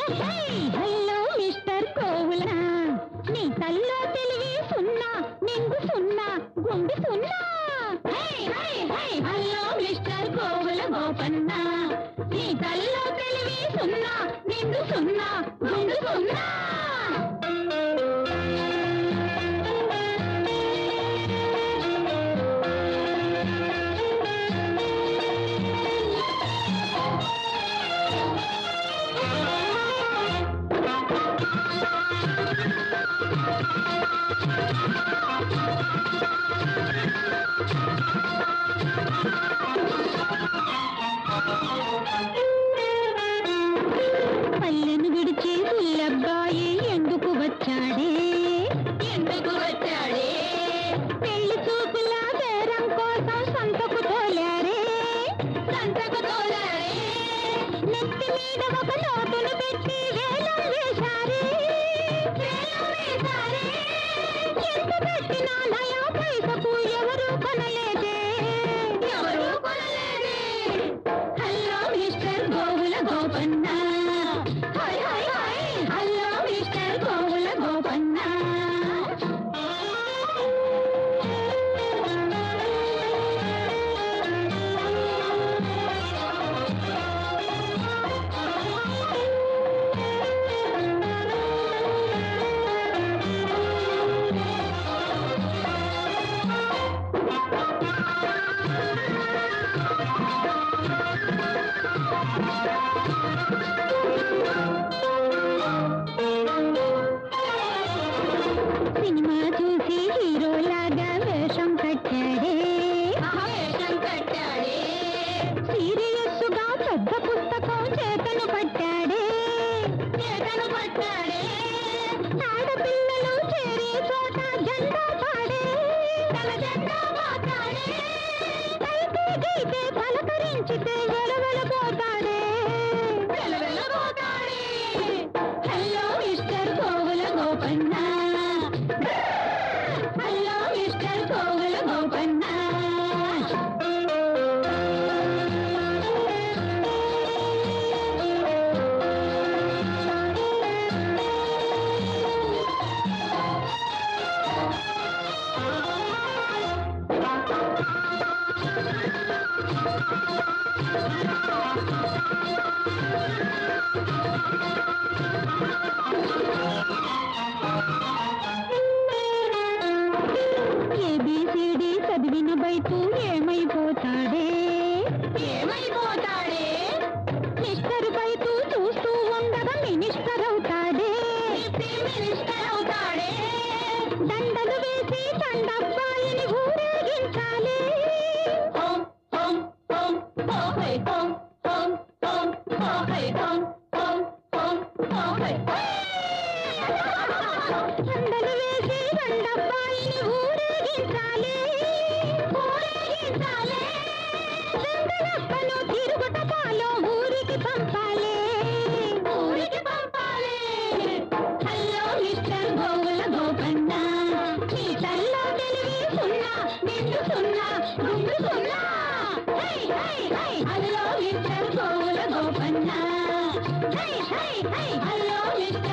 hello mister కోవులా నీ తల్లో తెలివి సున్నా నింగు సున్నా గుండు సున్నా హలో మిస్టర్ కోవుల గోపన్న నీ తల్లో తెలివి సున్నా నింగు సున్నా గుండు సున్నా పల్లెను విడిచి పుల్లబ్బాయి ఎందుకు వచ్చాడే పెళ్లి చూపుల బేరం కోసం సంతకు తోలారే నెత్తి మీద ఒక నోటును పెట్టి వేలం వేశారే ఎంత పెట్టినా నయా పైసకు ఎవరు కొనలేదే హలో మిస్టర్ గోవుల గోపన్న హలో మిస్టర్ గోవుల గోపన్న సినిమా చూసి హీరోలాగా వేషం కట్టాడే సీరియస్ గా పెద్ద పుస్తకం చేతను పట్టాడే ఆడపిల్లలు చేరే చోట జెండా పాడే అయితే గీతే పలకరించితే వెలవెలబోతాడే hello mister Kovula Gopanna hello mister Kovula Gopanna A B C D చదివిన బయట ఏమైపోతాడే మిస్టర్ బయట చూస్తూ ఉండగా మినిస్టర్ అవుతాడే దండలు వేసి దండబ్బాయిని ఊరేగించాలి దండలు వేసి దండబ్బాయిని ఊరేగించాలి దండలప్పను తిరుగుట పాలో ఊరికి పంపాలి హలో మిస్టర్ గోవుల గోపన్న నీ తల్లో తెలివి సున్నా నిండు సున్నా గుండు సున్నా హలో మిస్టర్ గోవుల గోపన్న హలో మిస్టర్